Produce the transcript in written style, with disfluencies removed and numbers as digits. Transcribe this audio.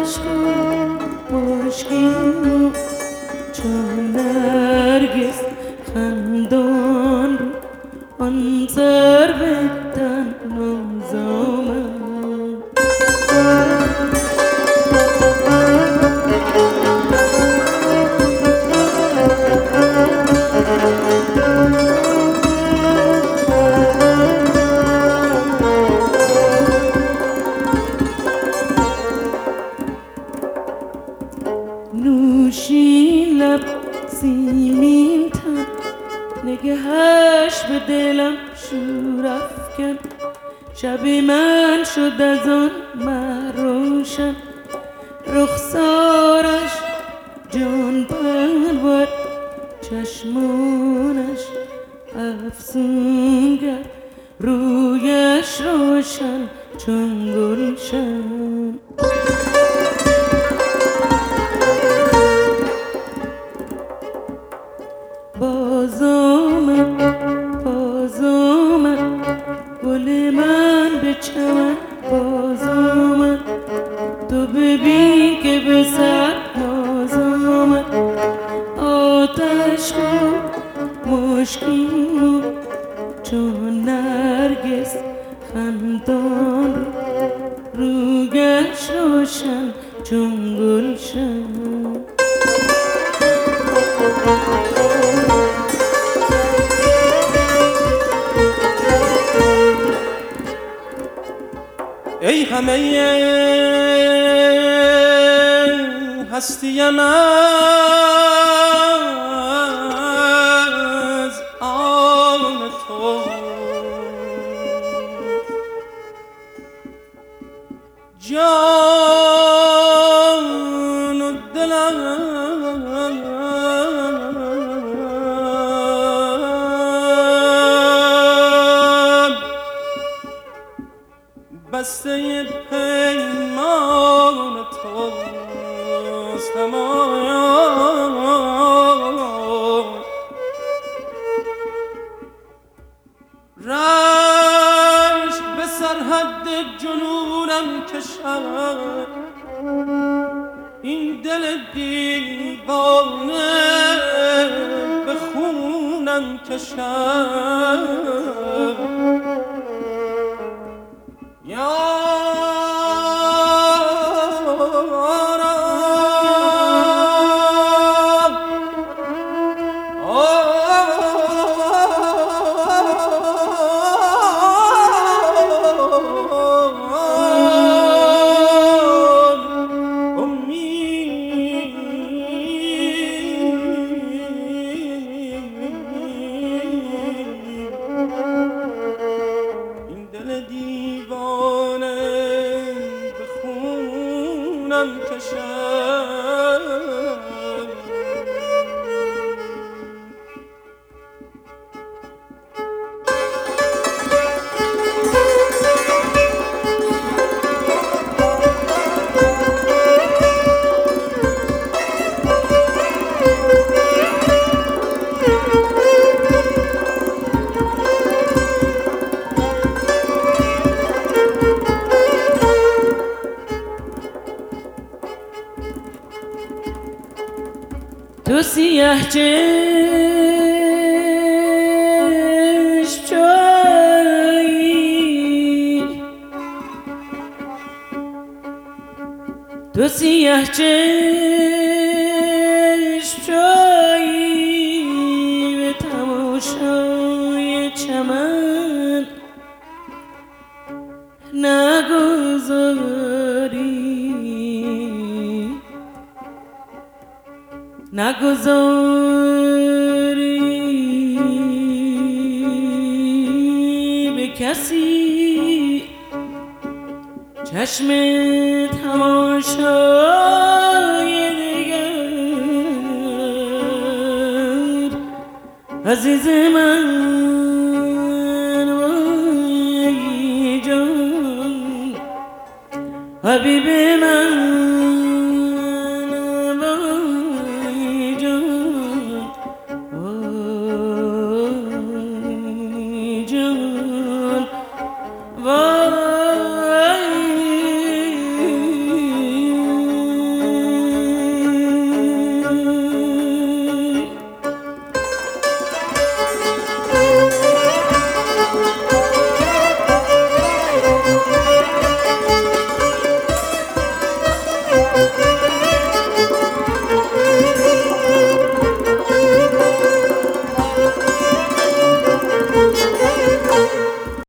آتش خود مشکین چون نرگس خندان رو آن سر به تن آمد. نوشین لب سیمین تن نگهش به دلم شور افکن. شب من شد از آن مه روشن رخسارش جان پرور چشمانش افسونگر رویش روشن چون گلشن. باز آمد گل من به چمن باز آمد. تو ببین که به سر ناز آمد. آتش خود مشکین چون نرگس خندان رویش روشن چون گلشن. ای همه هستیم از آن تو جان و دلم بسته پیمان توست. رشک به سرحد جنونم کشد این دل دیوانه به خونم کشد. تو سیاه چشم چایی تو سیاه چشم چایی به تماشای چمن نگذاری به کسی چشم تماشای دگر. عزیز من وای جان حبیب من شد